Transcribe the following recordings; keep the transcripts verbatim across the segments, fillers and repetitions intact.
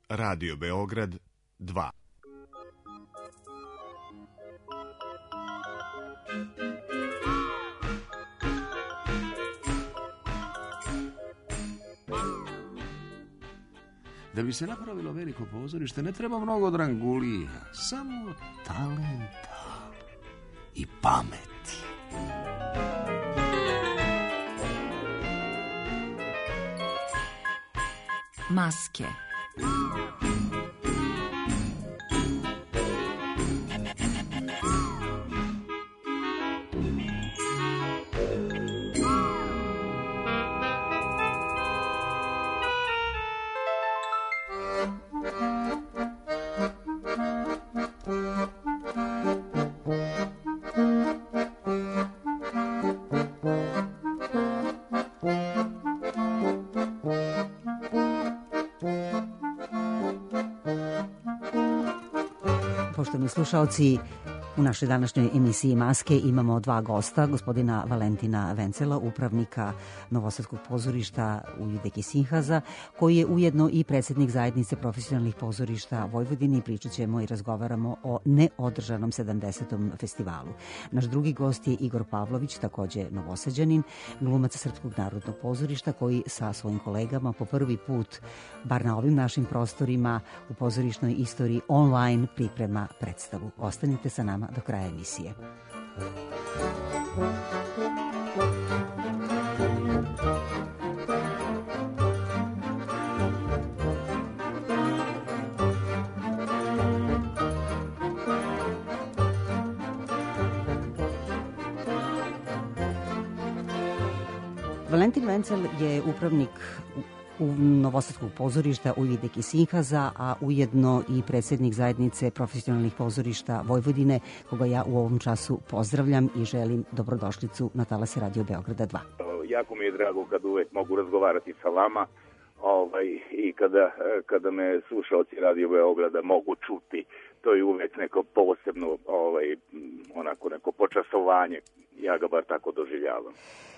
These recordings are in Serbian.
Radio Beograd dva. Da bi se napravilo veliko pozorište ne treba mnogo drangulija, samo talenta i pameti. Maske. Poštovani slušaoci, u našoj današnjoj emisiji Maske imamo dva gosta, gospodina Valentina Vencela, upravnika Novosadskog pozorišta Ujvidek Sinhaza, koji je ujedno i predsjednik zajednice profesionalnih pozorišta Vojvodine, i pričat ćemo i razgovaramo o neodržanom sedamdesetom festivalu. Naš drugi gost je Igor Pavlović, takođe Novosađanin, glumac Srpskog narodnog pozorišta, koji sa svojim kolegama po prvi put, bar na ovim našim prostorima, u pozorišnoj istoriji online priprema predstavu. Ostanite sa nama do kraja emisije. Valentin Vencel je upravnik u Novosadskog pozorišta Ujvidek Sinhaza, a ujedno i predsjednik zajednice profesionalnih pozorišta Vojvodine, koga ja u ovom času pozdravljam i želim dobrodošlicu na talase Radio Beograda dva. Jako mi je drago kad uvek mogu razgovarati sa vama ovaj, i kada, kada me slušalci Radio Beograda mogu čuti. To je uvek neko posebno, ovaj, onako neko počastovanje. Ja ga bar tako doživljavam.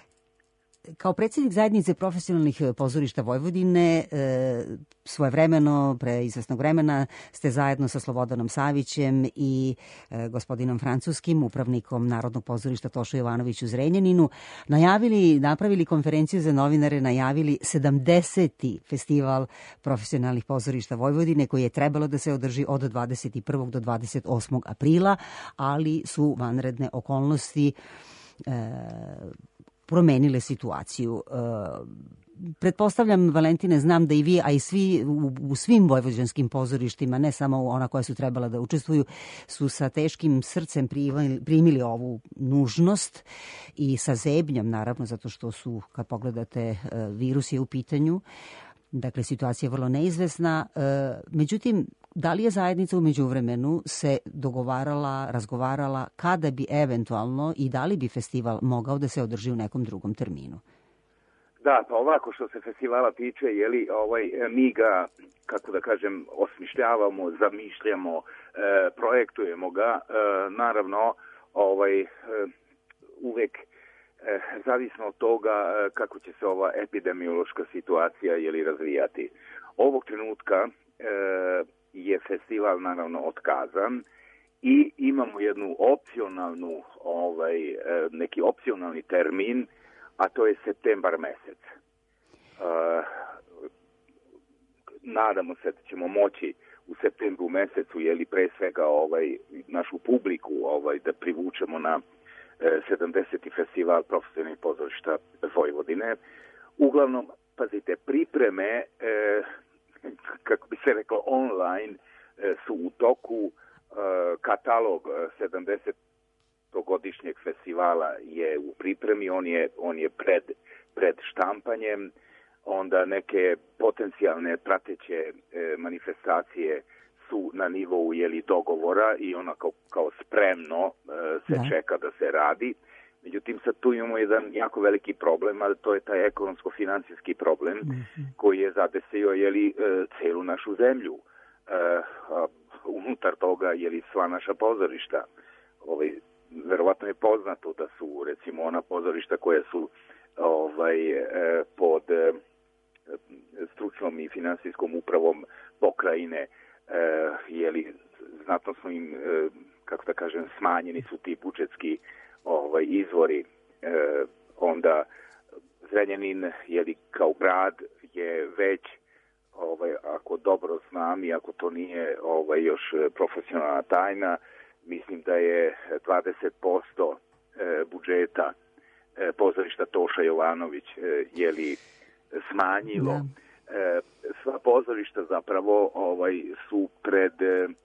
Kao predsjednik zajednice profesionalnih pozorišta Vojvodine, e, svojevremeno, pre izvesnog vremena, ste zajedno sa Slobodanom Savićem i e, gospodinom Francuskim, upravnikom Narodnog pozorišta Tošo Jovanović u Zrenjaninu, najavili, napravili konferenciju za novinare, najavili sedamdeseti festival profesionalnih pozorišta Vojvodine, koji je trebalo da se održi od dvadeset prvog do dvadeset osmog aprila, ali su vanredne okolnosti e, promenile situaciju. E, pretpostavljam, Valentine, znam da i vi, a i svi u, u svim vojvođanskim pozorištima, ne samo ona koja su trebala da učestvuju, su sa teškim srcem primili, primili ovu nužnost i sa zebnjom, naravno, zato što su, kad pogledate, e, virus je u pitanju. Dakle, situacija je vrlo neizvesna. E, međutim, da li je zajednica u međuvremenu se dogovarala, razgovarala kada bi eventualno i da li bi festival mogao da se održi u nekom drugom terminu? Da, pa ovako što se festivala tiče, jeli, ovaj, mi ga, kako da kažem, osmišljavamo, zamišljamo, e, projektujemo ga. E, naravno, ovaj, e, uvek e, zavisno od toga e, kako će se ova epidemiološka situacija jeli, razvijati. Ovog trenutka e, je festival naravno otkazan i imamo jednu opcionalnu, ovaj, neki opcionalni termin, a to je septembar mesec. Uh, nadamo se da ćemo moći u septembru mesecu, jeli pre svega ovaj, našu publiku ovaj, da privučemo na eh, sedamdeseti festival profesionalnih pozorišta Vojvodine. Uglavnom, pazite, pripreme eh, kako bi se reklo online, su u toku. Katalog sedamdesetogodišnjeg festivala je u pripremi, on je, on je pred, pred štampanjem, onda neke potencijalne prateće manifestacije su na nivou jeli, dogovora i ona kao, kao spremno se da. čeka da se radi. Međutim, sad tu imamo jedan jako veliki problem, a to je taj ekonomsko-financijski problem mm-hmm. koji je zadesio jeli, celu našu zemlju. Uh, unutar toga jeli, sva naša pozorišta. Ovaj, verovatno je poznato da su recimo ona pozorišta koja su ovaj, pod stručnom i finansijskom upravom pokrajine, jeli, znatno smo im, kako da kažem, smanjeni su ti budžetski ovaj, izvori. Onda Zrenjanin, jeli, kao grad je već, ovaj, ako dobro znam i ako to nije ovaj, još profesionalna tajna, mislim da je dvadeset posto budžeta pozorišta Toša Jovanović jeli smanjilo. Da. Sva pozorišta zapravo ovaj, su pred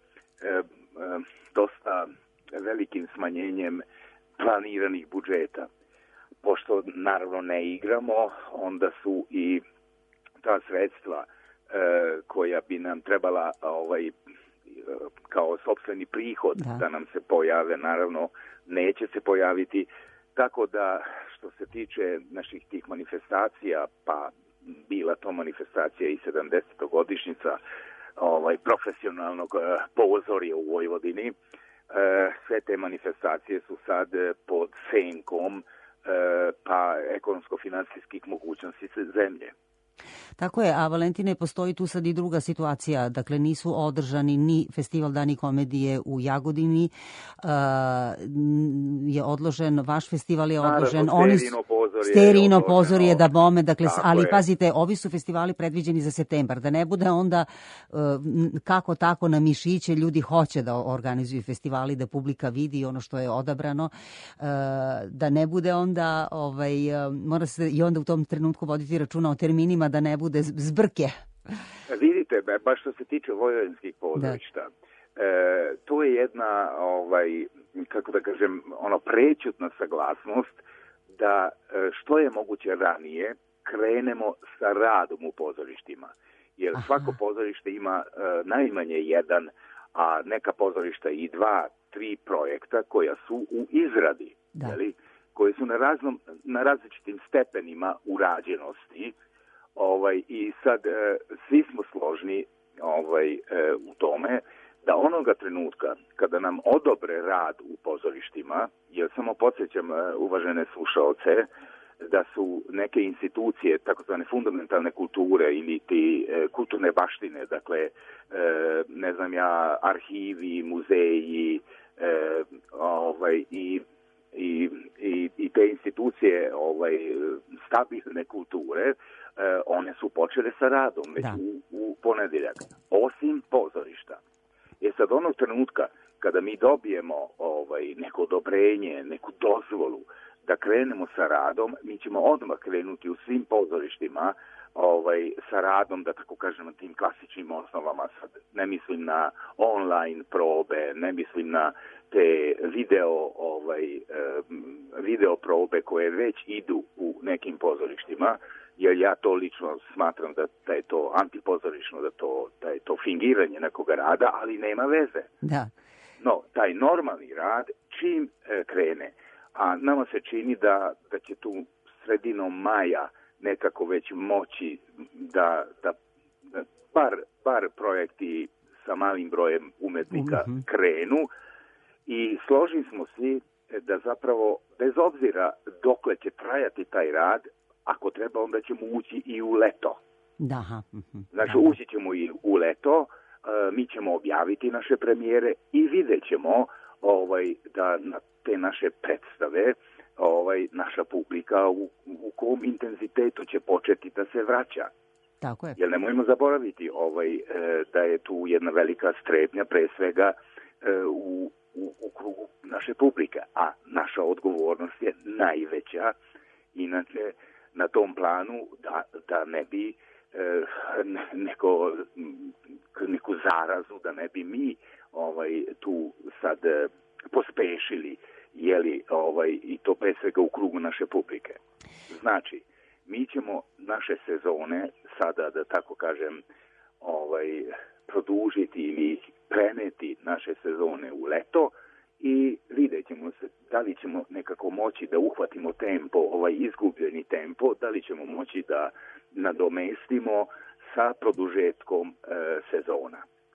dosta velikim smanjenjem planiranih budžeta. Pošto naravno ne igramo, onda su i ta sredstva koja bi nam trebala ovaj, kao sopstveni prihod da. da nam se pojave, naravno neće se pojaviti. Tako da što se tiče naših tih manifestacija, pa bila to manifestacija i sedamdesetogodišnjica ovaj, profesionalnog pozorja u Vojvodini, sve te manifestacije su sad pod senkom pa ekonomsko-finansijskih mogućnosti zemlje. Tako je, a Valentine, postoji tu sad i druga situacija, dakle nisu održani ni Festival Dani komedije u Jagodini, uh, je odložen, vaš festival je odložen, naravno, oni Sterino pozorje, Sterino pozorje da bome, dakle, ali je. Pazite, ovi su festivali predviđeni za septembar, da ne bude onda uh, kako tako na mišiće, ljudi hoće da organizuju festivali, da publika vidi ono što je odabrano, uh, da ne bude onda, ovaj, uh, mora se i onda u tom trenutku voditi računa o terminima, da ne bude zbrke. Vidite, baš što se tiče vojvodinskih pozorišta, e, to je jedna, ovaj, kako da kažem, ono prećutna saglasnost da što je moguće ranije krenemo sa radom u pozorištima. Jer Aha. svako pozorište ima e, najmanje jedan, a neka pozorišta i dva, tri projekta koja su u izradi, da. Jeli, koji su na, raznom, na različitim stepenima urađenosti. Ovaj, I sad e, svi smo složni ovaj, e, u tome da onoga trenutka kada nam odobre rad u pozorištima, jer samo podsjećam e, uvažene slušaoce, da su neke institucije, takozvane fundamentalne kulture ili ti e, kulturne baštine, dakle, e, ne znam ja, arhivi, muzeji e, ovaj, i, i, i, i te institucije ovaj, stabilne kulture, one su počele sa radom već u, u ponedeljak, osim pozorišta. Je sad onog trenutka kada mi dobijemo ovaj, neko odobrenje, neku dozvolu da krenemo sa radom, mi ćemo odmah krenuti u svim pozorištima ovaj, sa radom, da tako kažem, na tim klasičnim osnovama. Sad ne mislim na online probe, ne mislim na te video, ovaj, video probe koje već idu u nekim pozorištima, jer ja to lično smatram da, da je to antipozorišno, da, to, da je to fingiranje nekoga rada, ali nema veze. Da. No, taj normalni rad čim e, krene, a nama se čini da, da će tu sredinom maja nekako već moći da, da, da bar, bar projekti sa malim brojem umetnika mm-hmm. krenu i složni smo svi da zapravo, bez obzira dokle će trajati taj rad, ako treba, onda ćemo ući i u leto. Da. Znači, ući ćemo i u leto, mi ćemo objaviti naše premijere i vidjet ćemo ovaj, da na te naše predstave ovaj, naša publika u, u kom intenzitetu će početi da se vraća. Tako je. Jer nemojmo zaboraviti ovaj, da je tu jedna velika strepnja, pre svega u, u, u krugu naše publike, a naša odgovornost je najveća, inače na tom planu da, da ne bi e, neko, neku zarazu, da ne bi mi ovaj, tu sad e, pospešili, jeli, ovaj, i to pre svega u krugu naše publike. Znači, mi ćemo naše sezone sada, da tako kažem, ovaj, produžiti ili preneti naše sezone u leto i vidjet ćemo se da li ćemo nekako moći da uhvatimo tempo, ovaj izgubljeni tempo, da li ćemo moći da nadomestimo sa produžetkom e, sezona.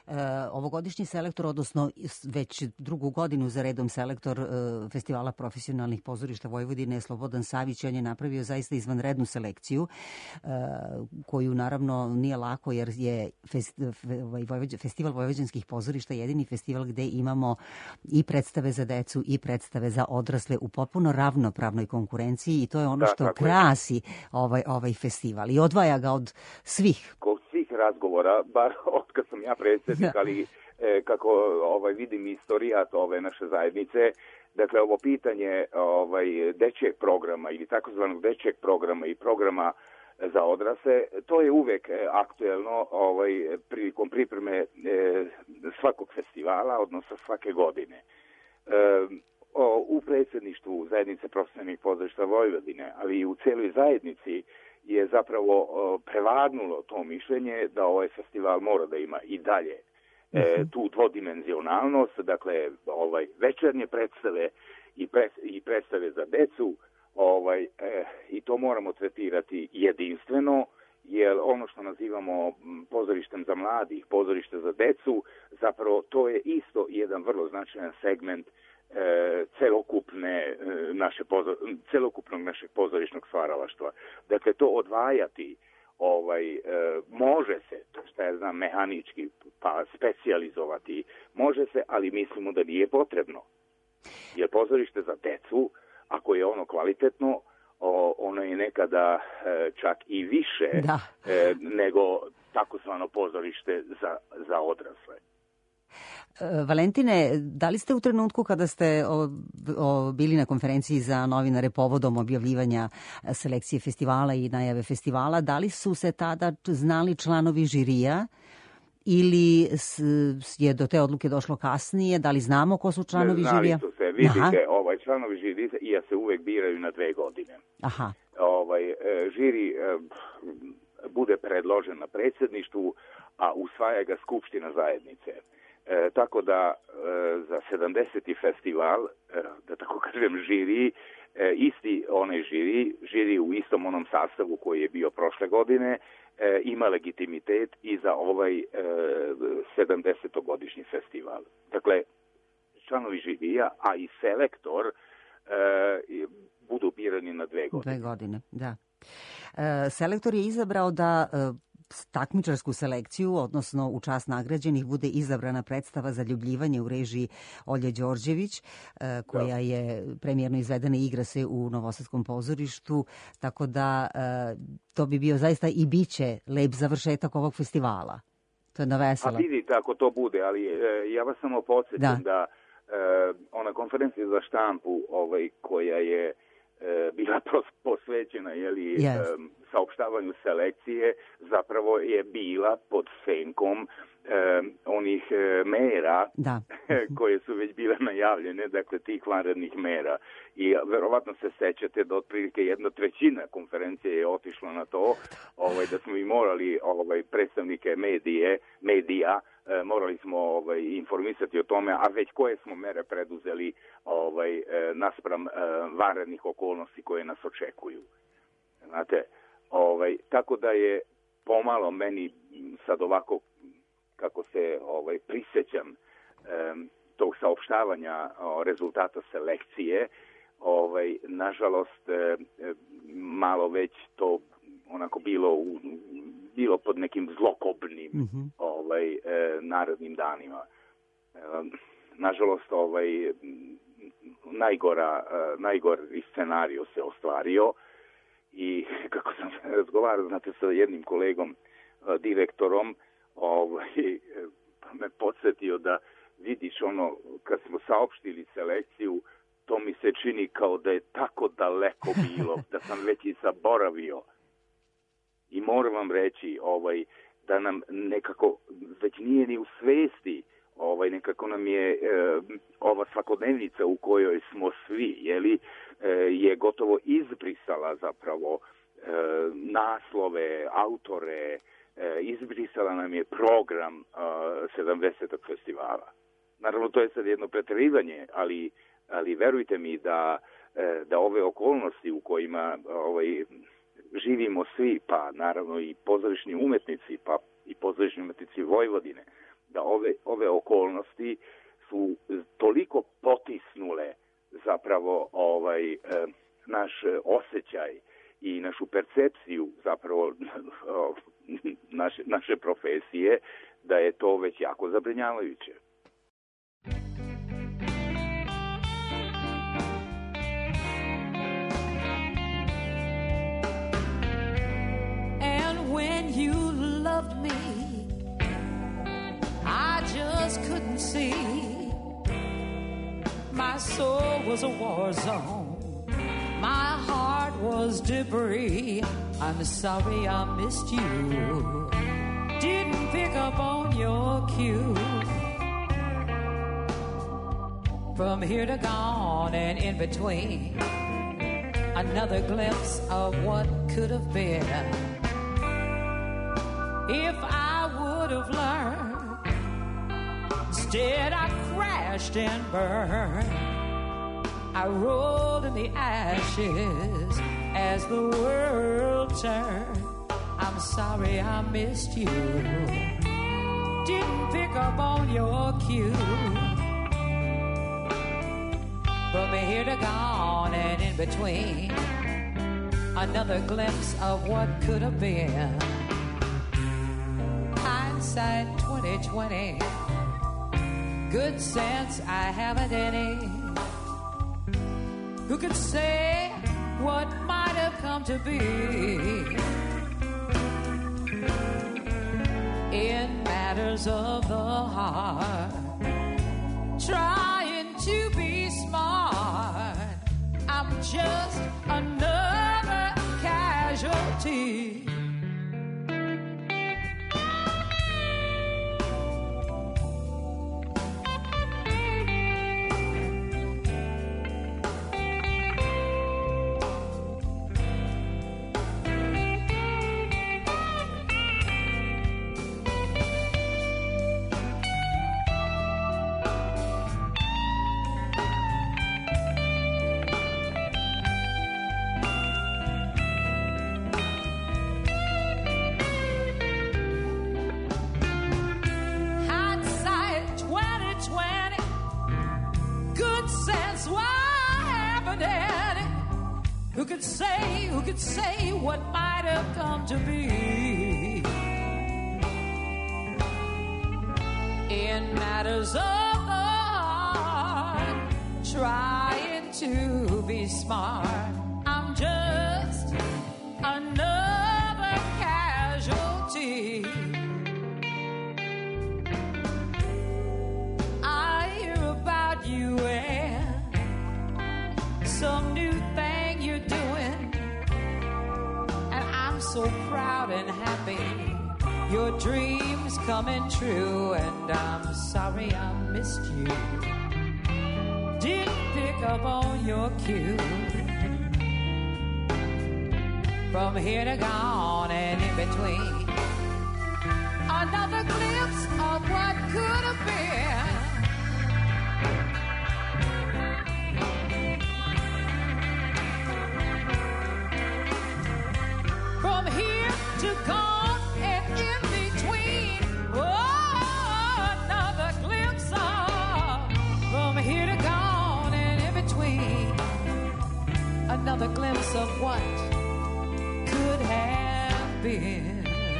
ovogodišnji selektor, odnosno već drugu godinu za redom selektor e, Festivala profesionalnih pozorišta Vojvodine je Slobodan Savić. On je napravio zaista izvanrednu selekciju, e, koju naravno nije lako, jer je fest, Festival vojvođanskih pozorišta jedini festival gde imamo i predstave za decu i predstave za odrasle u potpuno ravnopravnoj konkurenciji, i to je ono što da, krasi ovaj, ovaj festival i odvaja ga od svih. Kod svih razgovora, bar od kad sam ja predsjednik, ali e, kako ovaj, vidim istorijat ove naše zajednice, dakle ovo pitanje ovaj, dečjeg programa ili takozvanog dečjeg programa i programa za odrasle, to je uvek aktuelno ovaj, prilikom pripreme e, svakog festivala, odnosno svake godine. E, o, u predsjedništvu zajednice profesionalnih pozorišta Vojvodine, ali i u cijeloj zajednici je zapravo o, prevagnulo to mišljenje da ovaj festival mora da ima i dalje e, tu dvodimenzionalnost, dakle ovaj, večernje predstave i, pres, i predstave za decu, ovaj, e, i to moramo tretirati jedinstveno, jer ono što nazivamo pozorištem za mladih, pozorište za decu, zapravo to je isto jedan vrlo značajan segment e, celokupne, e, naše pozor, celokupnog našeg pozorišnog stvaralaštva. Dakle, to odvajati ovaj, e, može se, to što ja znam, mehanički pa specijalizovati, može se, ali mislimo da nije potrebno. Jer pozorište za decu, ako je ono kvalitetno, o, ono je nekada e, čak i više e, nego takozvano pozorište za, za odrasle. Valentine, da li ste u trenutku kada ste o, o, bili na konferenciji za novinare povodom objavljivanja selekcije festivala i najave festivala, da li su se tada znali članovi žirija ili je do te odluke došlo kasnije? Da li znamo ko su članovi Znali žirija? Znali su se, vidite, ovaj, članovi žirija se uvek biraju na dve godine. Aha. Ovaj, žiri bude predložen na predsjedništvu, a usvaja ga Skupština zajednice. E, tako da e, za sedamdeseti festival, e, da tako kažem, žiri, e, isti onaj žiri, žiri u istom onom sastavu koji je bio prošle godine, e, ima legitimitet i za ovaj e, sedamdesetogodišnji festival. Dakle, članovi žirija, a i selektor e, budu birani na dve godine. Dve godine, da. E, selektor je izabrao da e, takmičarsku selekciju, odnosno u čast nagrađenih, bude izabrana predstava Zaljubljivanje u režiji Olje Đorđević, koja je premijerno izvedena i igra se u Novosadskom pozorištu, tako da to bi bio zaista i biće lep završetak ovog festivala. To je na vesela. A vidite, ako to bude, ali ja vas samo podsjećam da, da ona konferencija za štampu ovaj, koja je bila posvećena, jeli, yes. um, saopštavanju selekcije, zapravo je bila pod senkom um, onih uh, mera da. koje su već bile najavljene, dakle tih vanrednih mera. I verovatno se sećate da otprilike jedna trećina konferencije je otišla na to, ovaj, da smo i morali ovaj, predstavnike medije, medija, morali smo ovaj, informisati o tome, a već koje smo mere preduzeli ovaj, naspram vanrednih okolnosti koje nas očekuju. Znate, ovaj, tako da je pomalo meni sad ovako, kako se ovaj, prisjećam um, tog saopštavanja o, rezultata selekcije, ovaj, nažalost eh, malo već to onako bilo u bilo pod nekim zlokobnim mm-hmm. ovaj, e, narodnim danima. E, nažalost, ovaj, najgora, e, najgori scenario se ostvario i kako sam razgovarao, znate, sa jednim kolegom, e, direktorom, ovaj, pa me podsjetio da vidiš ono, kad smo saopštili selekciju, to mi se čini kao da je tako daleko bilo, da sam već i zaboravio. I moram vam reći ovaj, da nam nekako već nije ni u svesti, ovaj, nekako nam je e, ova svakodnevnica u kojoj smo svi, jeli, e, je gotovo izbrisala zapravo e, naslove, autore, e, izbrisala nam je program e, sedamdesetog festivala. Naravno, to je sad jedno preterivanje, ali, ali verujte mi da, e, da ove okolnosti u kojima ovaj, živimo svi, pa naravno i pozorišni umetnici, pa i pozorišni umetnici Vojvodine, da ove, ove okolnosti su toliko potisnule zapravo ovaj, naš osjećaj i našu percepciju zapravo naše, naše profesije, da je to već jako zabrinjavajuće. And when you loved me, I just couldn't see. My soul was a war zone. My heart was debris. I'm sorry I missed you. Didn't pick up on your cue. From here to gone and in between, another glimpse of what could have been. If I would have learned, instead I crashed and burned. I rolled in the ashes as the world turned. I'm sorry I missed you. Didn't pick up on your cue. From here to gone and in between, another glimpse of what could have been. Hindsight twenty twenty, good sense I haven't any. Who could say what might have come to be? In matters of the heart, trying to be smart, I'm just another casualty. Who could say, who could say what might have come to be? In matters of the heart, trying to be smart, I'm just another casualty. I hear about you and some new thing you're doing, and I'm so proud and happy. Your dreams coming true, and I'm sorry I missed you. Didn't pick up on your cue. From here to gone and in between, another glimpse of what could have been. From here to gone and in between, oh, another glimpse of. From here to gone and in between, another glimpse of what could have been.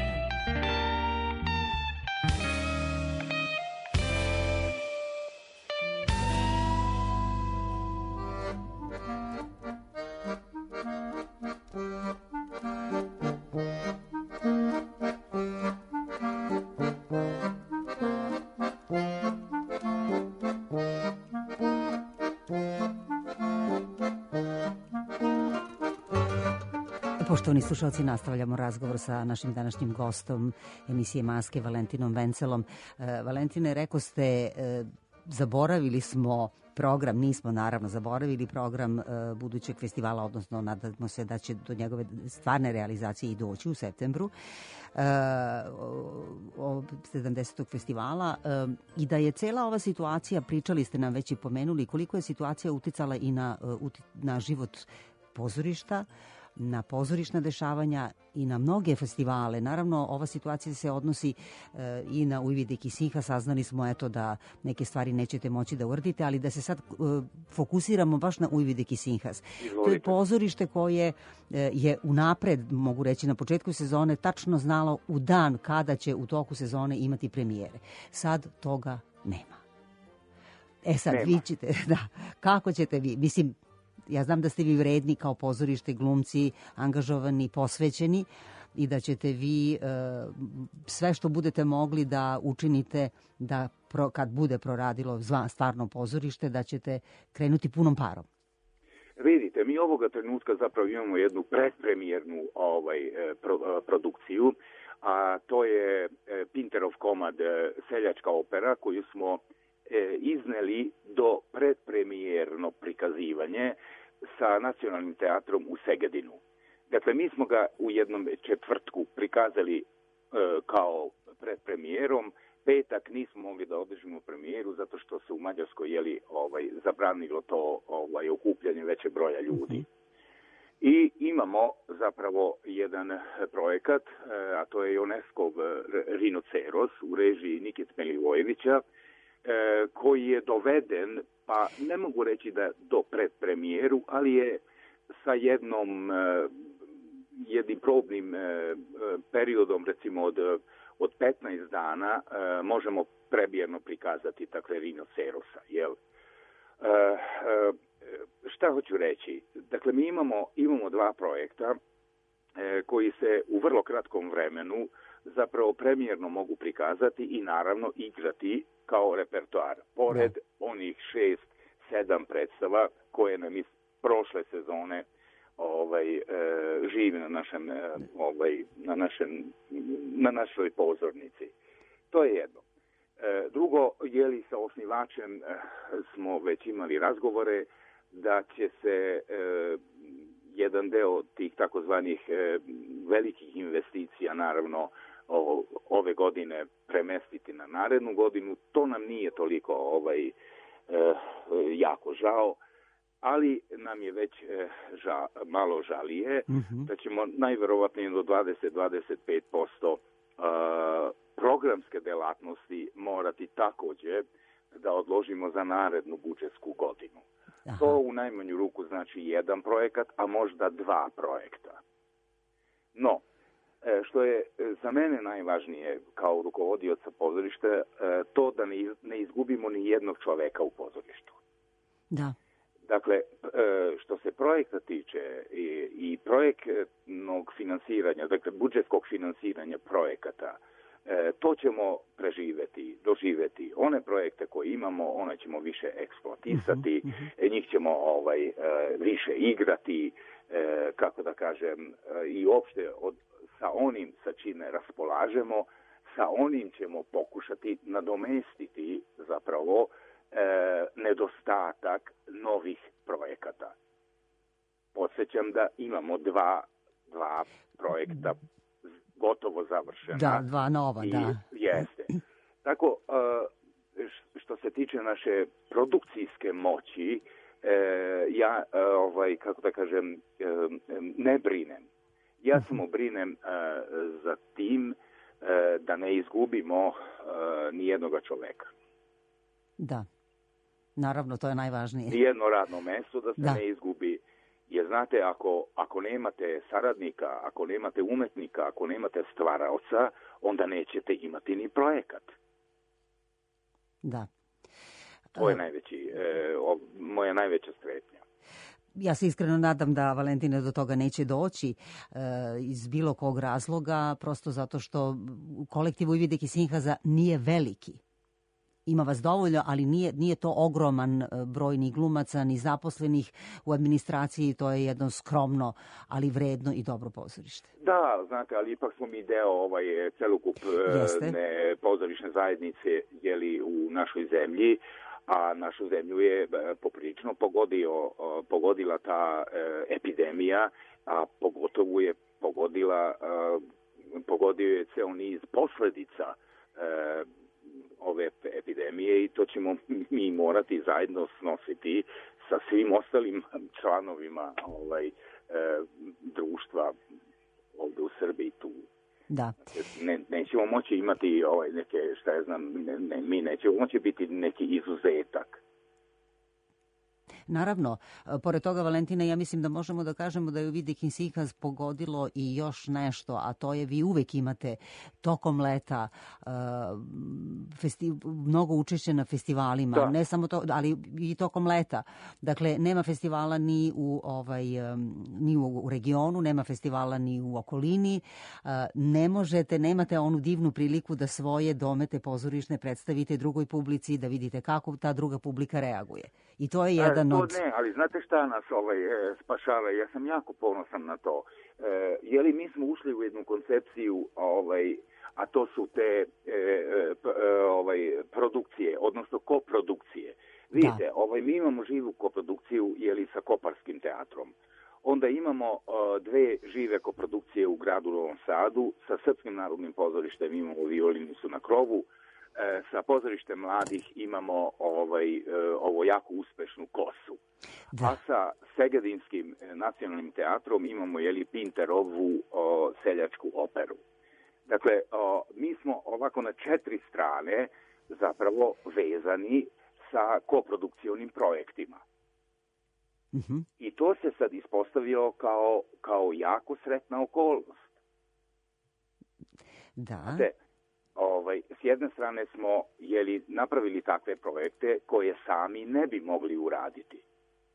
Poštovani slušalci, nastavljamo razgovor sa našim današnjim gostom emisije Maske, Valentinom Vencelom. E, Valentine, reko ste, e, zaboravili smo program, nismo naravno zaboravili program e, budućeg festivala, odnosno nadamo se da će do njegove stvarne realizacije i doći u septembru e, o sedamdesetog festivala e, i da je cela ova situacija, pričali ste nam već i pomenuli, koliko je situacija uticala i na, na život pozorišta, na pozorišna dešavanja i na mnoge festivale. Naravno, ova situacija se odnosi e, i na Ujvid i Kisinha. Saznali smo eto da neke stvari nećete moći da uradite, ali da se sad e, fokusiramo baš na Ujvid i Kisinhas. To je pozorište koje e, je unapred, mogu reći, na početku sezone tačno znalo u dan kada će u toku sezone imati premijere. Sad toga nema. E sad, nema. Vi ćete, da, kako ćete vi, mislim, ja znam da ste vi vredni kao pozorište, glumci, angažovani, posvećeni i da ćete vi e, sve što budete mogli da učinite da pro, kad bude proradilo zva, stvarno pozorište, da ćete krenuti punom parom. Vidite, mi ovoga trenutka zapravo imamo jednu predpremijernu ovaj, pro, produkciju, a to je Pinterov komad Seljačka opera koju smo izneli do predpremijerno prikazivanje sa Nacionalnim teatrom u Segedinu. Dakle, mi smo ga u jednom četvrtku prikazali e, kao predpremijerom. Petak nismo mogli da održimo premijeru zato što se u Mađarskoj jeli, ovaj, zabranilo to ovaj, okupljanje većeg broja ljudi. I imamo zapravo jedan projekat, a to je Ionescov Rinoceros u režiji Nikit Milivojevića, koji je doveden, pa ne mogu reći da do predpremijeru, ali je sa jednom jednim probnim periodom, recimo od, od petnaest dana, možemo prebjerno prikazati takve Rinocerosa, jel? Šta hoću reći? Dakle, mi imamo, imamo dva projekta e, koji se u vrlo kratkom vremenu zapravo premijerno mogu prikazati i naravno igrati kao repertoar. Pored da. onih šest, sedam predstava koje nam iz prošle sezone ovaj, e, živi na našem, e, ovaj, na našem, na našoj pozornici. To je jedno. E, drugo, je li sa osnivačem e, smo već imali razgovore da će se e, jedan deo tih takozvanih e, velikih investicija naravno o, ove godine premestiti na narednu godinu. To nam nije toliko ovaj, e, jako žao, ali nam je već e, ža, malo žalije mm-hmm. da ćemo najverovatnije do dvadeset do dvadeset pet posto e, programske delatnosti morati takođe da odložimo za narednu budžetsku godinu. Aha. To u najmanju ruku znači jedan projekat, a možda dva projekta. No, što je za mene najvažnije kao rukovodioca pozorišta, to da ne izgubimo ni jednog čoveka u pozorištu. Da. Dakle, što se projekta tiče i, i projektnog finansiranja, dakle budžetskog finansiranja projekata, to ćemo preživeti, doživeti. One projekte koje imamo, one ćemo više eksploatisati, uh-huh. njih ćemo ovaj, više igrati, kako da kažem, i uopšte od, sa onim sa čime raspolažemo, sa onim ćemo pokušati nadomestiti zapravo nedostatak novih projekata. Podsjećam da imamo dva, dva projekta gotovo završena. Da, dva nova, i, da. Jeste. Tako, što se tiče naše produkcijske moći, ja, ovaj, kako da kažem, ne brinem. Ja samo brinem za tim da ne izgubimo nijednoga čoveka. Da, naravno, to je najvažnije. Nijedno radno mesto da se da. ne izgubi. Jer znate, ako, ako nemate saradnika, ako nemate umetnika, ako nemate stvaraoca, onda nećete imati ni projekat. Da. To je najveći, e, o, moja najveća strepnja. Ja se iskreno nadam da, Valentine, do toga neće doći e, iz bilo kog razloga, prosto zato što kolektiv Ujvide Kisinhaza nije veliki. Ima vas dovoljno, ali nije, nije to ogroman broj ni glumaca, ni zaposlenih u administraciji, to je jedno skromno, ali vredno i dobro pozorište. Da, znate, ali ipak smo mi deo ovaj, celokupne pozorišne zajednice jeli, u našoj zemlji, a našu zemlju je poprilično pogodio, pogodila ta epidemija, a pogotovo je pogodila, pogodio je ceo niz posledica ove epidemije i to ćemo mi morati zajedno snositi sa svim ostalim članovima ovaj, društva ovdje u Srbiji tu. Da. Ne, nećemo moći imati ovaj, neke, šta ja znam, ne, ne, mi nećemo moći biti neki izuzetak. Naravno, pored toga, Valentina, ja mislim da možemo da kažemo da je u Vidikins Ikaz pogodilo i još nešto, a to je vi uvek imate tokom leta uh, festi, mnogo učešća na festivalima, da. Ne samo to, ali i tokom leta. Dakle, nema festivala ni u, ovaj, um, ni u, u regionu, nema festivala ni u okolini. Uh, ne možete, nemate onu divnu priliku da svoje domete pozorišne predstavite drugoj publici, da vidite kako ta druga publika reaguje. I to je jedan od... Ne, ali znate šta nas ovaj, e, spašava? Ja sam jako ponosan na to. E, je li mi smo ušli u jednu koncepciju, ovaj, a to su te e, e, ovaj, produkcije, odnosno koprodukcije. Vidite, ovaj, mi imamo živu koprodukciju je li, sa Koparskim teatrom. Onda imamo o, dve žive koprodukcije u gradu Novom Sadu, sa Srpskim narodnim pozorištem imamo Violinicu na krovu, E, sa pozorištem mladih imamo ovaj, e, ovo jako uspešnu Kosu. Da. A sa Segedinskim nacionalnim teatrom imamo jeli, Pinterovu o, seljačku operu. Dakle, o, mi smo ovako na četiri strane zapravo vezani sa koprodukcionim projektima. Mm-hmm. I to se sad ispostavilo kao, kao jako sretna okolnost. Da. Znate, Ovaj, s jedne strane smo jeli, napravili takve projekte koje sami ne bi mogli uraditi.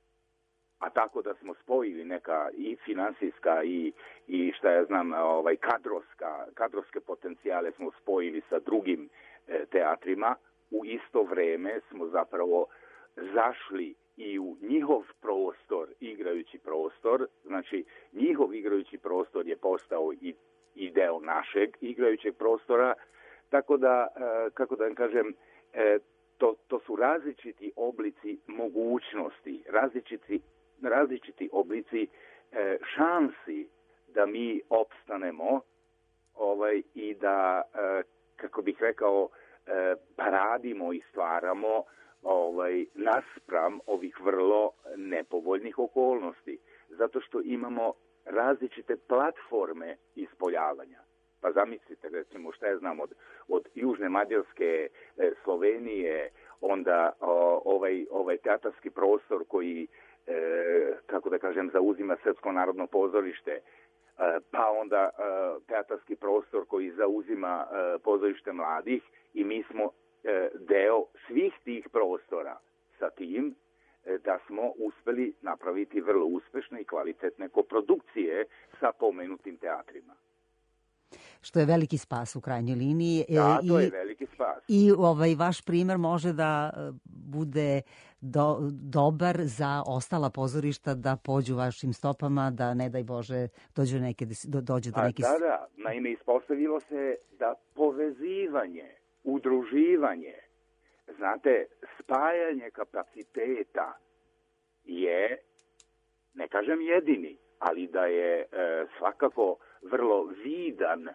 A tako da smo spojili neka i finansijska i, i šta ja znam, ovaj, kadrovska, kadrovske potencijale smo spojili sa drugim e, teatrima. U isto vreme smo zapravo zašli i u njihov prostor, igrajući prostor. Znači, njihov igrajući prostor je postao i, i deo našeg igrajućeg prostora. Tako da, kako da vam kažem, to, to su različiti oblici mogućnosti, različiti, različiti oblici šansi da mi opstanemo ovaj, i da, kako bih rekao, paradimo i stvaramo ovaj, naspram ovih vrlo nepovoljnih okolnosti. Zato što imamo različite platforme ispoljavanja. Pa zamislite, recimo, šta ja znam, od, od Južne Mađarske, e, Slovenije, onda o, ovaj, ovaj teatarski prostor koji, e, kako da kažem, zauzima Srpsko narodno pozorište, e, pa onda e, teatarski prostor koji zauzima e, pozorište mladih i mi smo e, deo svih tih prostora sa tim e, da smo uspeli napraviti vrlo uspešne i kvalitetne koprodukcije sa pomenutim teatrima. Što je veliki spas u krajnjoj liniji. Da, I, to je veliki spas. I ovaj, vaš primer može da bude do, dobar za ostala pozorišta da pođu vašim stopama, da ne daj Bože dođe, neke, do, dođe do neki... A, da, da. Naime, ispostavilo se da povezivanje, udruživanje, znate, spajanje kapaciteta je, ne kažem jedini, ali da je e, svakako vrlo vidan, e,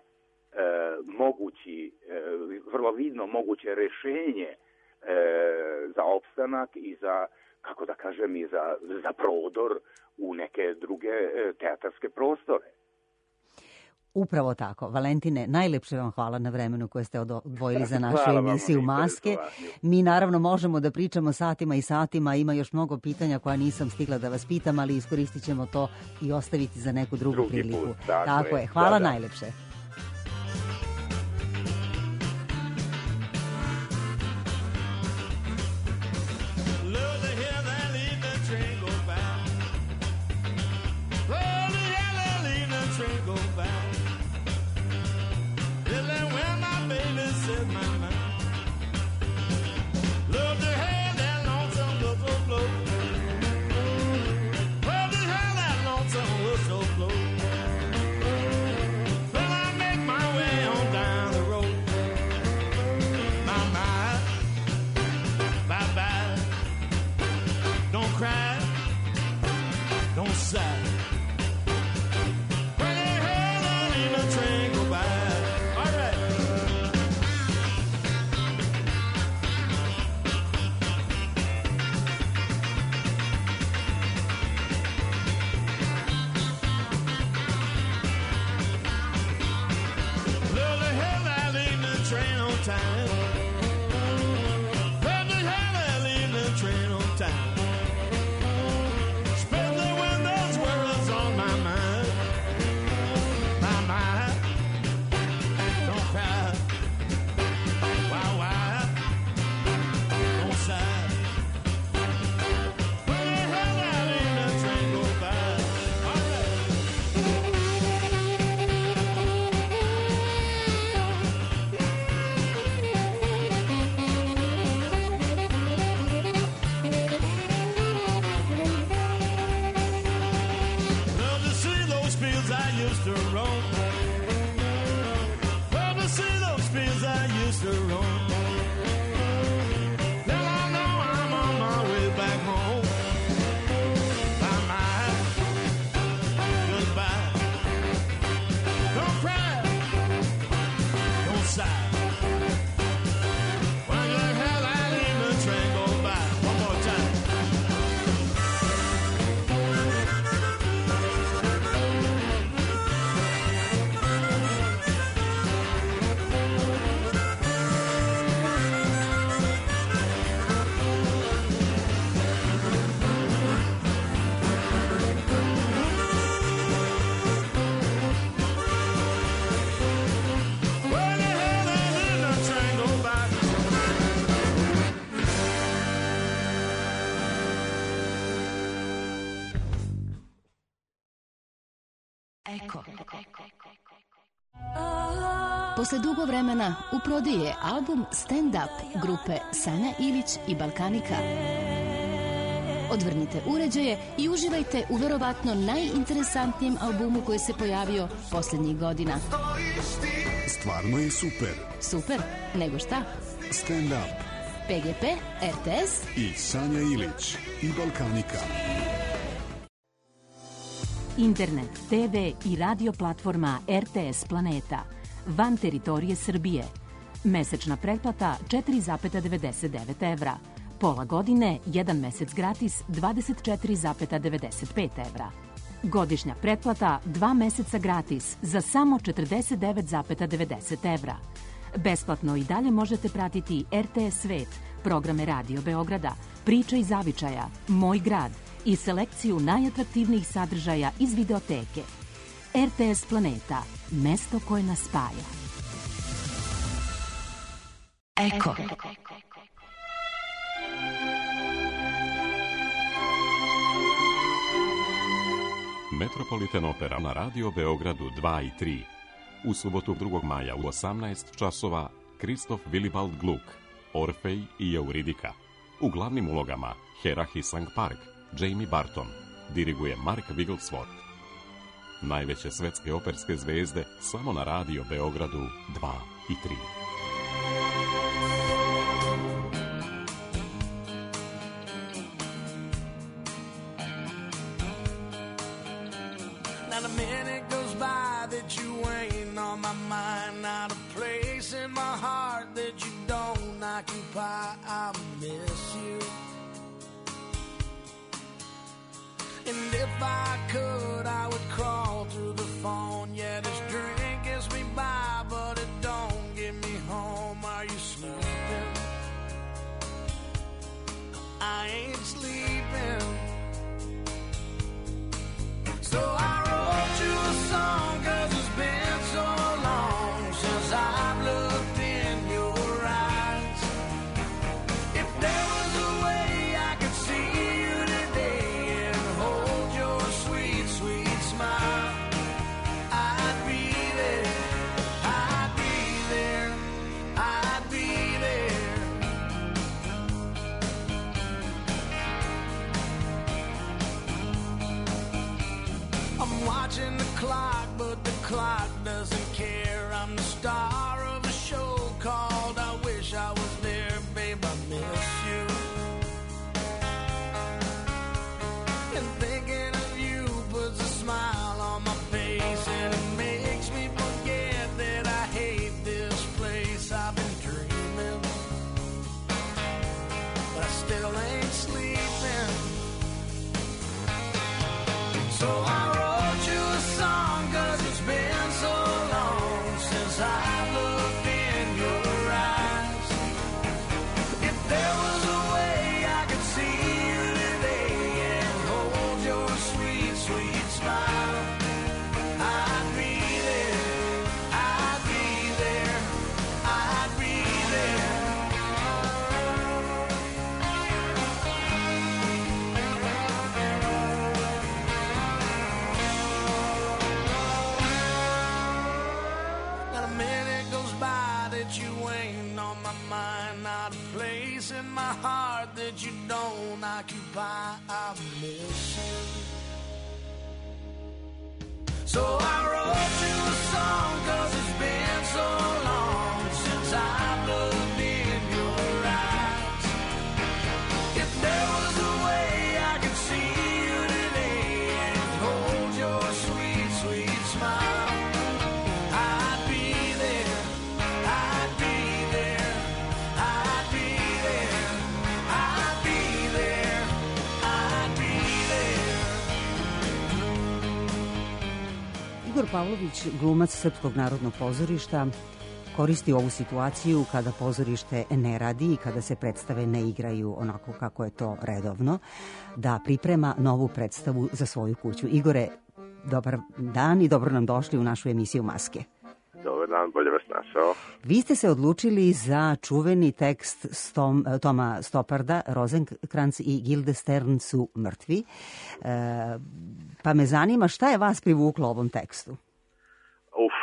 mogući, e, vrlo vidno moguće rešenje e, za opstanak i za, kako da kažem, i za, za prodor u neke druge e, teatarske prostore. Upravo tako. Valentine, najlepše vam hvala na vremenu koje ste odvojili za našu emisiju Maske. Mi naravno možemo da pričamo satima i satima, ima još mnogo pitanja koja nisam stigla da vas pitam, ali iskoristit ćemo to i ostaviti za neku drugu Drugi priliku. Put, tako, tako je. je. Hvala da, da. najlepše. Well, I Posle dugo vremena u prodiji je album Stand Up grupe Sanja Ilić i Balkanika. Odvrnite uređaje i uživajte u verovatno najinteresantnijem albumu koji se pojavio posljednjih godina. Stvarno je super. Super? Nego šta? Stand Up. P G P, R T S i Sanja Ilić i Balkanika. Internet, te ve i radio platforma R T S Planeta. Van teritorije Srbije. Mesečna pretplata četiri zarez devedeset devet evra. Pola godine, jedan mesec gratis, dvadeset četiri zarez devedeset pet evra. Godišnja pretplata, dva meseca gratis, za samo četrdeset devet zarez devedeset evra. Besplatno i dalje možete pratiti R T S Svet, programe Radio Beograda, Priče iz zavičaja, Moj grad i selekciju najatraktivnijih sadržaja iz videoteke. R T S Planeta, mesto koje nas spaja. Eko. Metropolitan Opera na Radio Beogradu dva i tri. U subotu drugog maja u osamnaest časova Kristof Willibald Gluck, Orfej i Euridika. U glavnim ulogama Hera Hisang Park, Jamie Barton. Diriguje Mark Wigglesworth. Najveće svetske operske zvezde samo na Radio Beogradu dva i tri. Not a minute goes by that you ain't on my mind. Not a place in my heart that you don't occupy. I miss you. And if I could, I would crawl through the phone. Yeah, this drink gets me by, but it don't get me home. Are you sleeping? I ain't sleeping. So I wrote you a song, 'cause it's been so long since I've looked in your eyes. If there was a way I could see you today and hold your sweet, sweet smile, I'd be there, I'd be there, I'd be there. I'm watching the clock, but the clock doesn't care. I'm the star of a show called I Wish I Was There. Babe, I miss you. And thinking of you puts a smile on my face, and it makes me forget that I hate this place. I've been dreaming, but I still ain't sleeping. So I wrote you a song, 'cause it's been so long since I looked in your eyes. If there was a way I could see you today and hold your sweet, sweet smile, I'd be there, I'd be there, I'd be there. Not a minute goes by that you ain't on my mind. Not a place in my heart that you don't occupy. I miss you. So I wrote you a song, 'cause it's been so long since I've looked in your eyes. If there was a way I could see you today and hold your sweet, sweet smile, I'd be there, I'd be there, I'd be there, I'd be there, I'd be there. Igor Pavlović, glumac Srpskog narodnog pozorišta, koristi ovu situaciju kada pozorište ne radi i kada se predstave ne igraju onako kako je to redovno, da priprema novu predstavu za svoju kuću. Igore, dobar dan i dobro nam došli u našu emisiju Maske. Dobar dan, bolje vas našao. Vi ste se odlučili za čuveni tekst Stom, Toma Stopparda, Rosenkranz i Guildenstern su mrtvi. E, pa me zanima šta je vas privuklo ovom tekstu? Uf,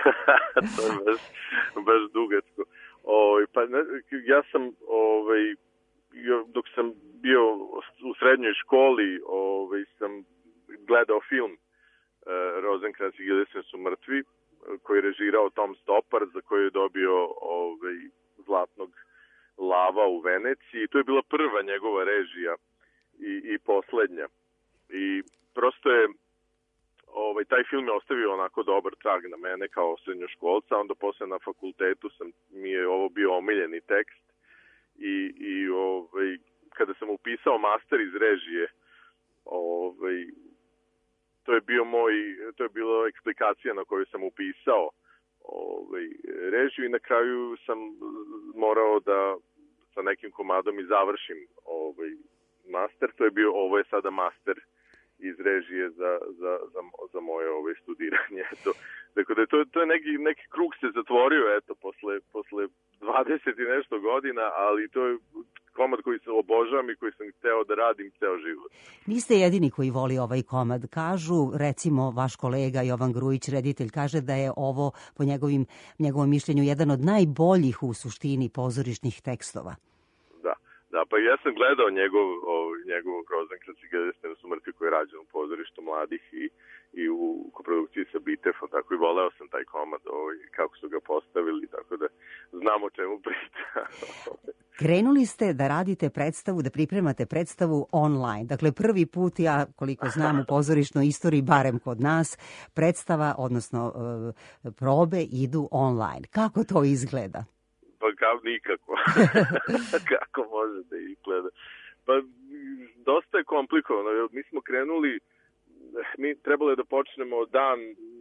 to je baš, baš dugačko. O, pa, ne, ja sam, ovaj, dok sam bio u srednjoj školi, ovaj, sam gledao film Rozenkrantz i Guildenstern su mrtvi, koji je režirao Tom Stoppard, za koji je dobio ovaj, zlatnog lava u Veneciji. To je bila prva njegova režija i, i poslednja. I prosto je ovaj, taj film je ostavio onako dobar trag na mene kao srednjoškolca, onda posle na fakultetu sam, mi je ovo bio omiljeni tekst i, i ovaj, kada sam upisao master iz režije, ovaj, to je bio moj, to je bila eksplikacija na koju sam upisao ovaj, režiju i na kraju sam morao da sa nekim komadom i završim ovaj, master. To je bio, ovo je sada master iz režije za, za, za, za moje ovaj, studiranje. Eto. Dakle, da to, to je neki, neki krug se zatvorio, eto, posle, posle dvadeset i nešto godina, ali to je komad koji se obožavam i koji sam hteo da radim ceo život. Niste jedini koji voli ovaj komad. Kažu, recimo, vaš kolega Jovan Grujić, reditelj, kaže da je ovo, po njegovim, njegovom mišljenju, jedan od najboljih u suštini pozorišnih tekstova. Da, da, pa ja sam gledao njegov, ovaj, njegov Rozenkrantz i Guildenstern su mrtvi koji je rađen u pozorištu mladih i, i u koprodukciji sa Bitefom, tako i voleo sam taj komad, ovaj, kako su ga postavili, tako da znam o čemu priča. Krenuli ste da radite predstavu, da pripremate predstavu online. Dakle, prvi put, ja koliko znam u pozorišnoj istoriji, barem kod nas, predstava, odnosno e, probe idu online. Kako to izgleda? Pa kao nikako. Kako može da izgleda? Pa dosta je komplikovano. Mi smo krenuli, mi trebalo je da počnemo dan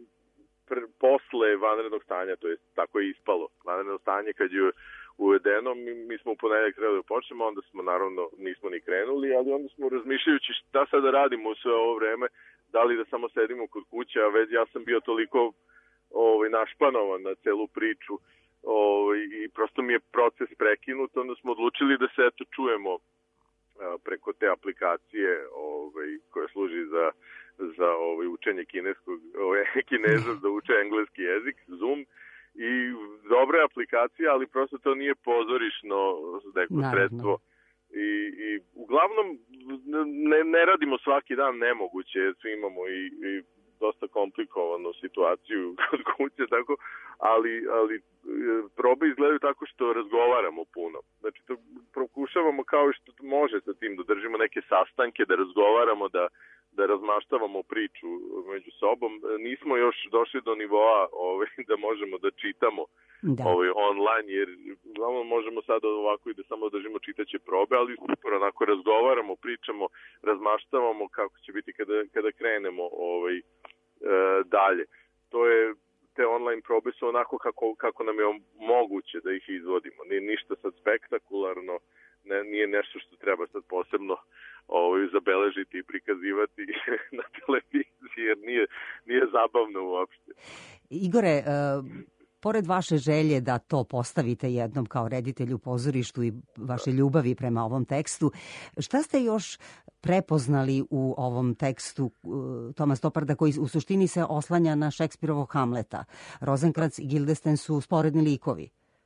pr, posle vanrednog stanja, to je tako je ispalo. Vanredno stanje kad je uvedeno, mi, mi smo u ponedeljak trebali da počnemo, onda smo naravno nismo ni krenuli, ali onda smo razmišljajući šta sad da radimo u sve ovo vreme, da li da samo sedimo kod kuće, a već ja sam bio toliko ovaj, našpanovan na celu priču ovaj, i prosto mi je proces prekinut, onda smo odlučili da se eto čujemo a, preko te aplikacije ovaj, koja služi za, za ovaj, učenje kineskog, ovaj, kineza da uče engleski jezik, Zoom. I dobra je aplikacija, ali prosto to nije pozorišno neko sredstvo. I, i uglavnom ne, ne radimo svaki dan nemoguće, svi imamo i, i dosta komplikovanu situaciju kod kuće, tako, ali, ali probe izgledaju tako što razgovaramo puno. Znači, to pokušavamo kao i što može sa tim, da držimo neke sastanke, da razgovaramo, da da razmaštavamo priču među sobom. Nismo još došli do nivoa ovaj, da možemo da čitamo da. Ovaj, online, jer uglavnom možemo sada ovako i da samo držimo čitaće probe, ali super, onako razgovaramo, pričamo, razmaštavamo kako će biti kada, kada krenemo ovaj, e, dalje. To je, te online probe su onako kako, kako nam je moguće da ih izvodimo. Nije ništa sad spektakularno, ne, nije nešto što treba sad posebno ovaj, zabeležiti i prikazivati na televiziji, jer nije, nije zabavno uopšte. Igore, uh, pored vaše želje da to postavite jednom kao reditelj u pozorištu i vaše ljubavi prema ovom tekstu, šta ste još prepoznali u ovom tekstu uh, Toma Stopparda, koji u suštini se oslanja na Šekspirovog Hamleta? Rozenkrantz i Guildenstern su sporedni likovi.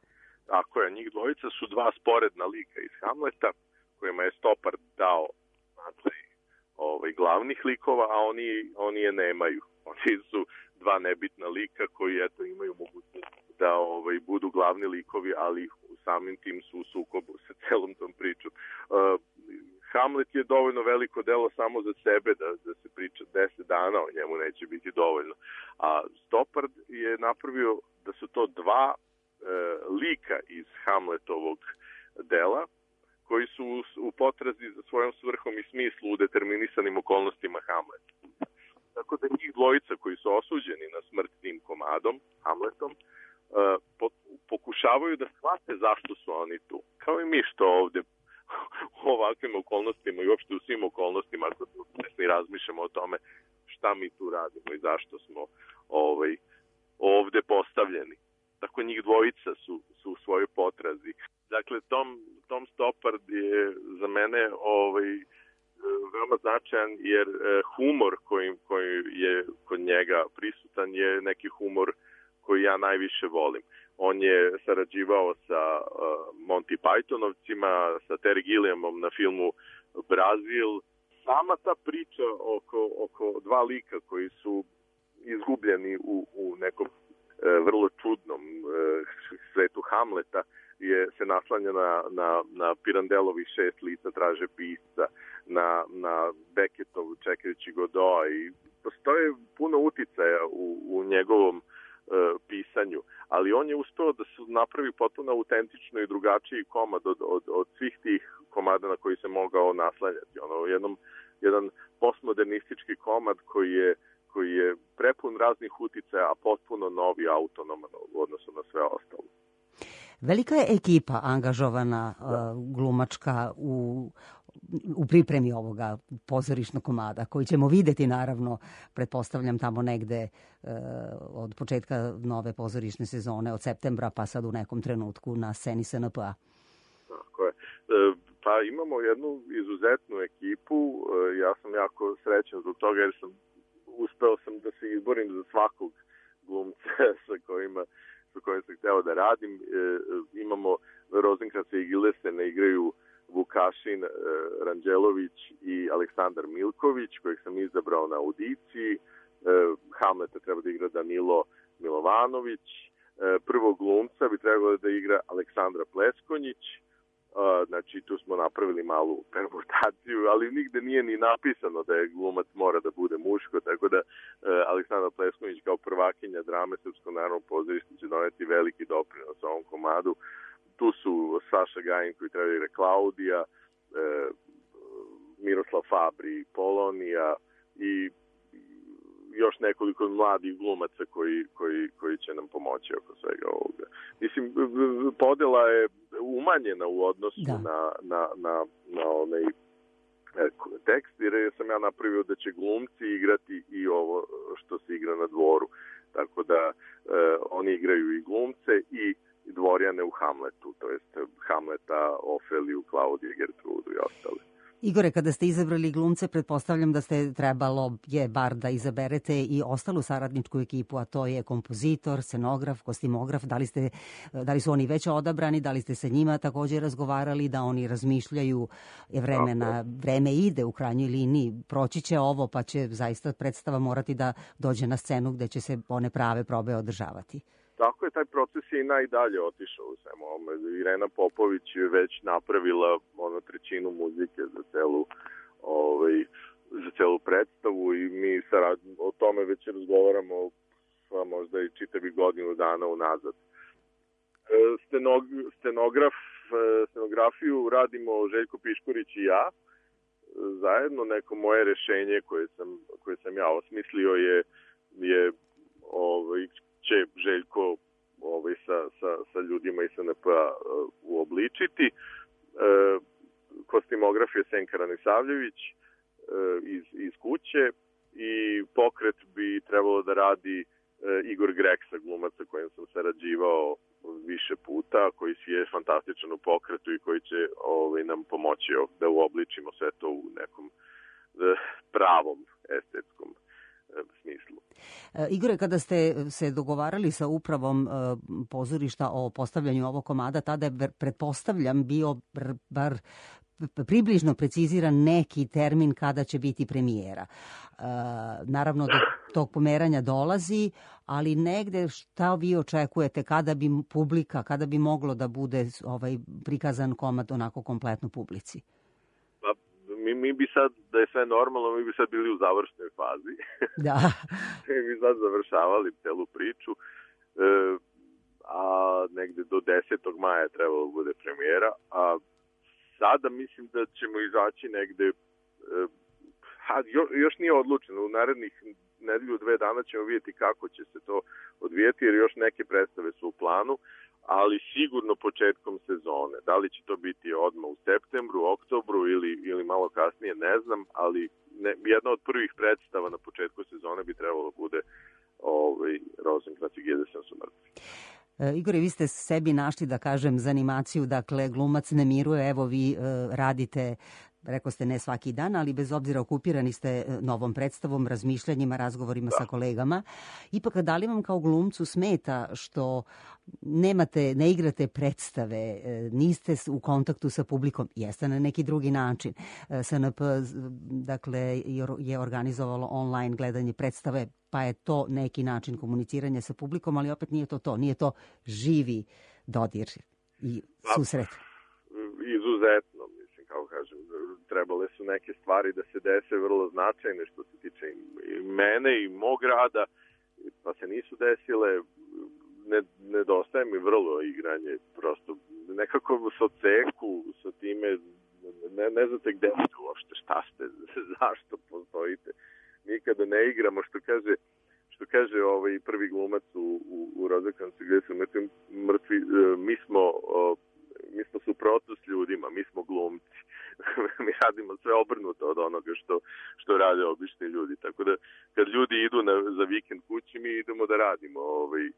Tako je, njih dvojica su dva sporedna lika iz Hamleta, kojima je Stoppard dao znači, ovaj, glavnih likova, a oni, oni je nemaju. Oni su dva nebitna lika koji eto, imaju mogućnost da ovaj, budu glavni likovi, ali u samim tim su u sukobu sa celom tom pričom. Uh, Hamlet je dovoljno veliko delo samo za sebe da, da se priča deset dana, o njemu neće biti dovoljno. A Stoppard je napravio da su to dva uh, lika iz Hamletovog dela, koji su u potrazi za svojom svrhom i smislu u determinisanim okolnostima Hamleta. Tako da njih dvojica koji su osuđeni na smrt tim komadom, Hamletom, pokušavaju da shvate zašto su oni tu. Kao i mi što ovde u ovakvim okolnostima i uopšte u svim okolnostima, ako ne razmišljamo o tome šta mi tu radimo i zašto smo ovaj, ovde postavljeni. Tako njih dvojica su, su u svojoj potrazi. Dakle, Tom, Tom Stoppard je za mene ovaj, veoma značajan jer humor koji, koji je kod njega prisutan je neki humor koji ja najviše volim. On je sarađivao sa Monty Pythonovcima, sa Terry Gilliamom na filmu Brazil. Sama ta priča oko, oko dva lika koji su izgubljeni u, u nekom vrlo čudnom svetu Hamleta je se naslanja na, na, na Pirandelovi šest lica traže pisca, na, na Becketov čekajući Godoa i postoje puno uticaja u, u njegovom uh, pisanju, ali on je uspeo da se napravi potpuno autentično i drugačiji komad od, od, od svih tih komada na koji se mogao naslanjati. Ono, jednom, jedan postmodernistički komad koji je koji je prepun raznih uticaja, a potpuno novi, autonoman u odnosu na sve ostalo. Velika je ekipa angažovana uh, glumačka u, u pripremi ovoga pozorišnog komada, koji ćemo videti, naravno, pretpostavljam tamo negde uh, od početka nove pozorišne sezone, od septembra, pa sad u nekom trenutku na sceni S N P-a. Tako je. Uh, pa imamo jednu izuzetnu ekipu. Uh, ja sam jako srećan zbog toga jer sam uspeo sam da se izborim za svakog glumca sa kojima, sa kojim sam hteo da radim. E, imamo Rozenkrantza i Gilesena igraju Vukašin e, Ranđelović i Aleksandar Milković, kojeg sam izabrao na audiciji. E, Hamleta treba da igra Danilo Milovanović. E, prvog glumca bi trebalo da igra Aleksandra Pleskonjić. Uh, znači tu smo napravili malu permutaciju, ali nigde nije ni napisano da je glumac mora da bude muško, tako da uh, Aleksandra Pleskonjić kao prvakinja drame Srpskog narodnog pozorišta će doneti veliki doprinos ovom komadu. Tu su Saša Gajin koji treba da igra Klaudija, uh, Miroslav Fabri, Polonija i još nekoliko mladih glumaca koji, koji, koji će nam pomoći oko svega ovoga. Mislim, podela je umanjena u odnosu da. na, na, na, na onaj tekst, jer sam ja napravio da će glumci igrati i ovo što se igra na dvoru. Tako da eh, oni igraju i glumce i dvorjane u Hamletu, to jest Hamleta, Ofeliju, Klaudiju, Gertrudu i ostale. Igore, kada ste izabrali glumce, pretpostavljam da ste trebalo je bar da izaberete i ostalu saradničku ekipu, a to je kompozitor, scenograf, kostimograf. Da li, ste, da li su oni već odabrani, da li ste sa njima također razgovarali, da oni razmišljaju vremena, vreme ide u krajnjoj liniji, proći će ovo, pa će zaista predstava morati da dođe na scenu gde će se one prave probe održavati. Tako je, taj proces je i najdalje otišao u svemu ovome. Irena Popović je već napravila ono trećinu muzike za celu, ovaj, za celu predstavu i mi sad o tome već razgovaramo pa možda i čitavi godinu dana unazad. Stenog, stenograf, stenografiju radimo Željko Piškorić i ja. Zajedno neko moje rešenje koje sam, koje sam ja osmislio je, je ovaj, će Željko ovaj, sa, sa, sa ljudima iz S N P-a uh, uobličiti. Uh, kostimograf je Senka Ranisavljević uh, iz, iz kuće i pokret bi trebalo da radi uh, Igor Greksa, glumac sa kojim sam sarađivao više puta, koji si je fantastičan u pokretu i koji će ovaj, nam pomoći da uobličimo sve to u nekom uh, pravom estetskom smislu. Igore, kada ste se dogovarali sa upravom pozorišta o postavljanju ovog komada, tada je, pretpostavljam, bio bar približno preciziran neki termin kada će biti premijera. Naravno, do tog pomeranja dolazi, ali negde šta vi očekujete, kada bi publika, kada bi moglo da bude ovaj prikazan komad onako kompletno publici? Mi, mi bi sad, da je sve normalno, mi bi sad bili u završnoj fazi. Da. Mi bi sad završavali celu priču, e, a negde do desetog maja je trebalo bude premijera, a sada mislim da ćemo izaći negde, e, a, jo, još nije odlučeno, u narednih nedelju, dve dana ćemo vidjeti kako će se to odvijeti, jer još neke predstave su u planu, ali sigurno početkom sezone. Da li će to biti odmah u septembru, oktobru ili, ili malo kasnije, ne znam, ali ne, jedna od prvih predstava na početku sezone bi trebalo bude ovaj, Rozenkrantz i Gilesen su mrtvi. E, Igore, vi ste sebi našli, da kažem, za animaciju, dakle, glumac ne miruje, evo vi e, radite rekao ste ne svaki dan, ali bez obzira okupirani ste novom predstavom, razmišljanjima, razgovorima da. sa kolegama. Ipak, da li vam kao glumcu smeta što nemate, ne igrate predstave, niste u kontaktu sa publikom, jeste na neki drugi način. S N P, dakle, je organizovalo online gledanje predstave, pa je to neki način komuniciranja sa publikom, ali opet nije to to, nije to živi dodir i susret. Izuzetno, mislim, kao kažem, trebale su neke stvari da se dese vrlo značajne što se tiče i mene i mog rada, pa se nisu desile. Ne, nedostaje mi vrlo igranje, prosto nekako sa ceku, sa time, ne, ne znate gde ste uopšte, šta ste, zašto postojite. Nikada ne igramo, što kaže, što kaže ovaj prvi glumac u, u, u Rozakancu gde su mrtvi, mrtvi, mi smo, mi smo suprotnost ljudima, mi smo glumci. Mi radimo sve obrnuto od onoga što, što rade obični ljudi. Tako da, kad ljudi idu na, za vikend kući, mi idemo da radimo ovaj,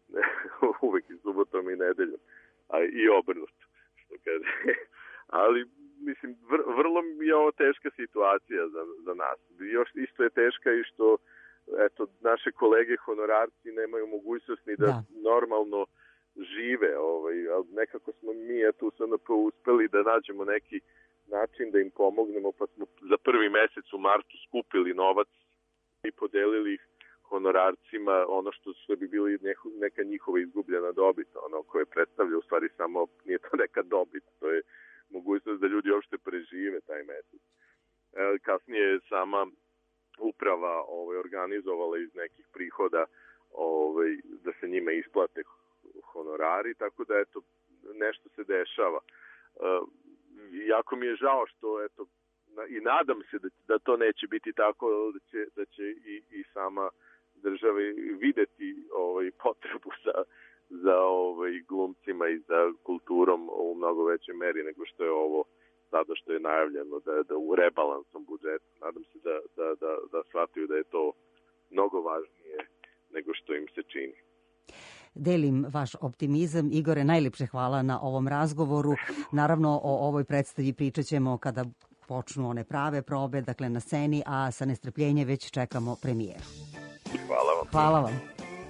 uvek i subotom i nedeljom, a i obrnuto, što kaže. Ali, mislim, vr, vrlo je ovo teška situacija za, za nas. Još isto je teška i što, eto, naše kolege honorarci nemaju mogućnost ni da, da. normalno žive. Ovaj, nekako smo mi, eto, u S N P uspeli da nađemo neki način da im pomognemo, pa smo za prvi mesec u martu skupili novac i podelili ih honorarcima, ono što sve bi bili neka njihova izgubljena dobit, ono koje predstavlja u stvari samo, nije to neka dobit, to je mogućnost da ljudi uopšte prežive taj mesec. E, kasnije je sama uprava ovaj, organizovala iz nekih prihoda ovaj, da se njime isplate honorari, tako da eto, nešto se dešava. E, jako mi je žao što eto, i nadam se da, da to neće biti tako, da će, da će i, i sama države videti ovaj, potrebu za, za ovaj, glumcima i za kulturom u mnogo većoj meri nego što je ovo sada što je najavljeno da, da u rebalansom budžeta. Nadam se da, da, da, da shvataju da je to mnogo važnije nego što im se čini. Delim vaš optimizam. Igore, najlepše hvala na ovom razgovoru. Naravno, o ovoj predstavi pričat ćemo kada počnu one prave probe, dakle na sceni, a sa nestrpljenjem već čekamo premijeru. Hvala vam. Hvala vam.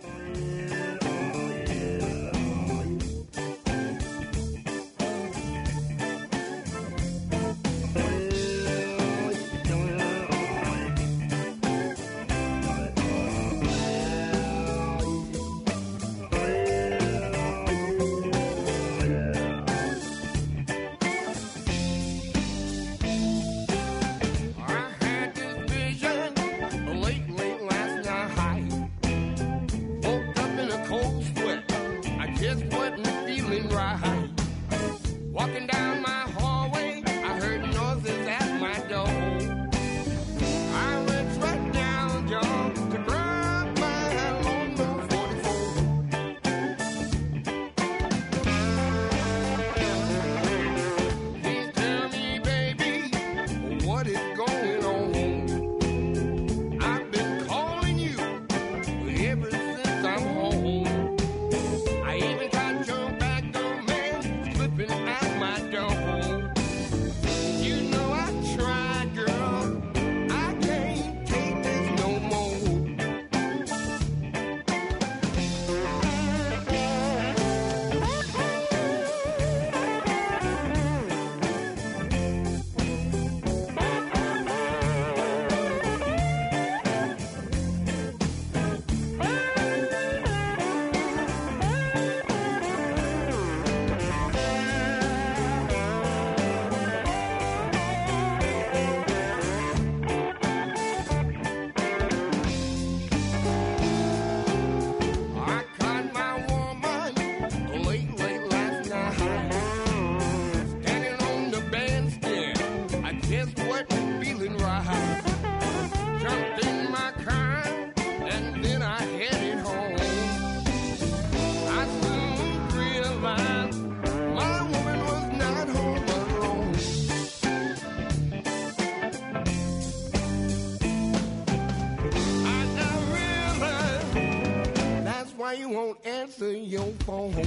You won't answer your phone.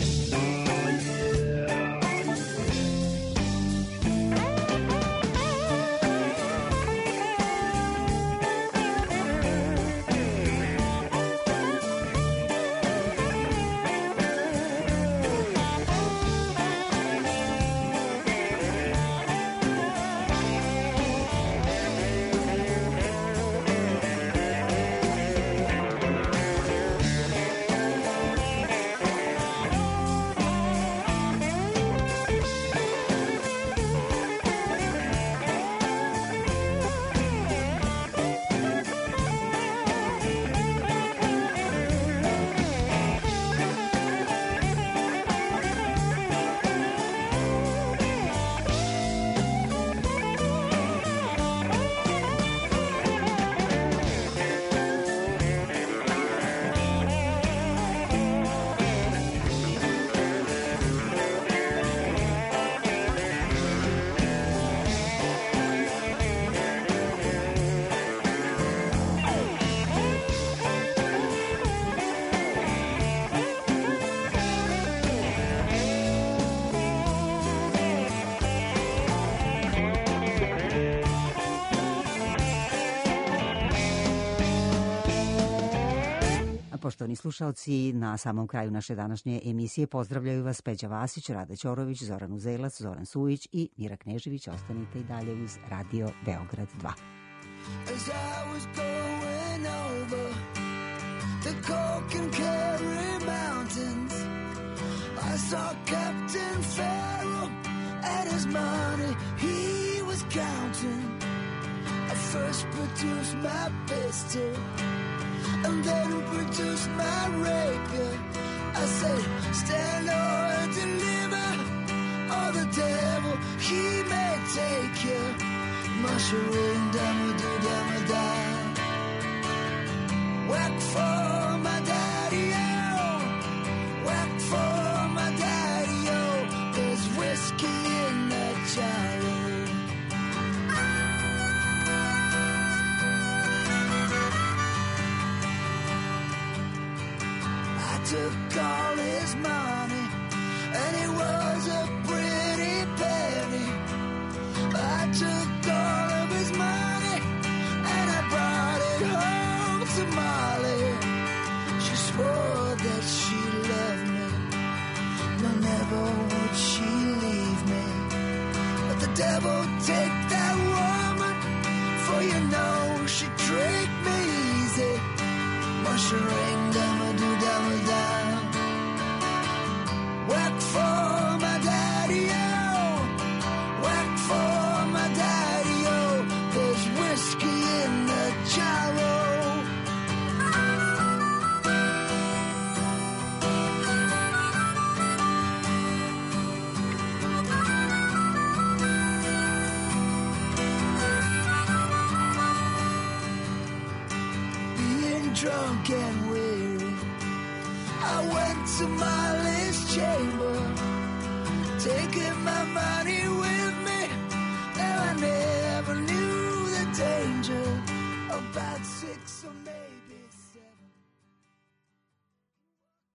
Poštovani slušaoci, na samom kraju naše današnje emisije pozdravljaju vas Peđa Vasić, Rada Ćorović, Zoran Uzelac, Zoran Sujić i Mira Knežević. Ostanite i dalje uz Radio Beograd dva. As I was going over the Coke and Kerry Mountains, I saw Captain Farrell and his money he was counting. I first produced my pistol and then produced my rapier. I said, stand or deliver, or the devil, he may take you. Mushroom, dama-doo-dama-da. Whack for my daddy-o, whack for my daddy-o. There's whiskey in that gyro. I took all his money, and it was a pretty penny. I took all of his money and I brought it home to Molly. She swore that she loved me, no, never would she leave me. But the devil take that woman, for you know she tricked me easy. Mushroom, dama-doo-dama-da. Whack for my daddy-o, whack for my daddy-o. There's whiskey in the gyro. Being drunk and weary, I went to Molly's chamber, taking my money with me. I never knew the danger of bad city.